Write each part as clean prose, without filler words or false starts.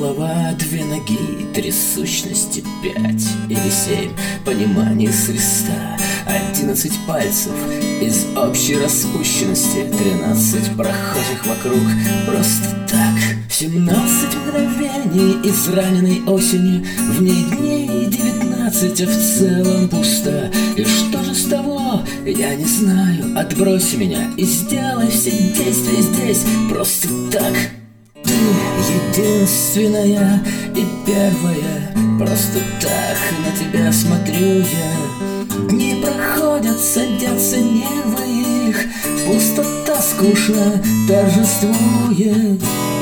голова, две ноги, три сущности, 5 или 7 пониманий с листа, 11 пальцев из общей распущенности, 13 прохожих вокруг просто так, 17 мгновений из раненой осени, в ней дней 19, а в целом пусто. И что же с того, я не знаю. Отбрось меня и сделай все действия здесь просто так. Ты единственная и первая, просто так на тебя смотрю я. Дни проходят, садятся нервы их, пустота скучно торжествует.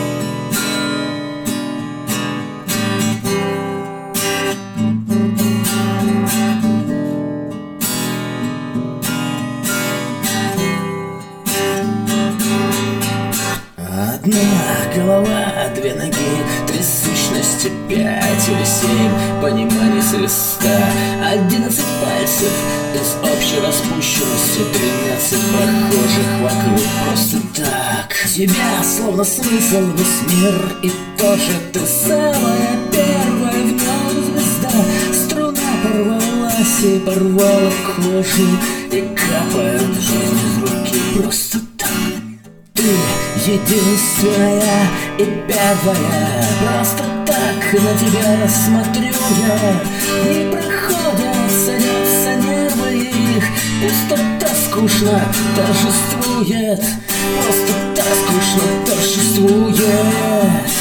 Одна голова, две ноги, три сущности, 5 или 7 пониманий с листа, 11 пальцев из общей распущенности, 13 прохожих вокруг просто так. Тебя словно смысл весь мир, и тоже ты самая первая в нем звезда. Струна порвалась и порвала кожу, и капает жизнь из руки просто так. Ты единственная и первая, просто так на тебя смотрю я. Не проходят, садятся нервы их, пустота скучно торжествует, просто так скучно торжествует.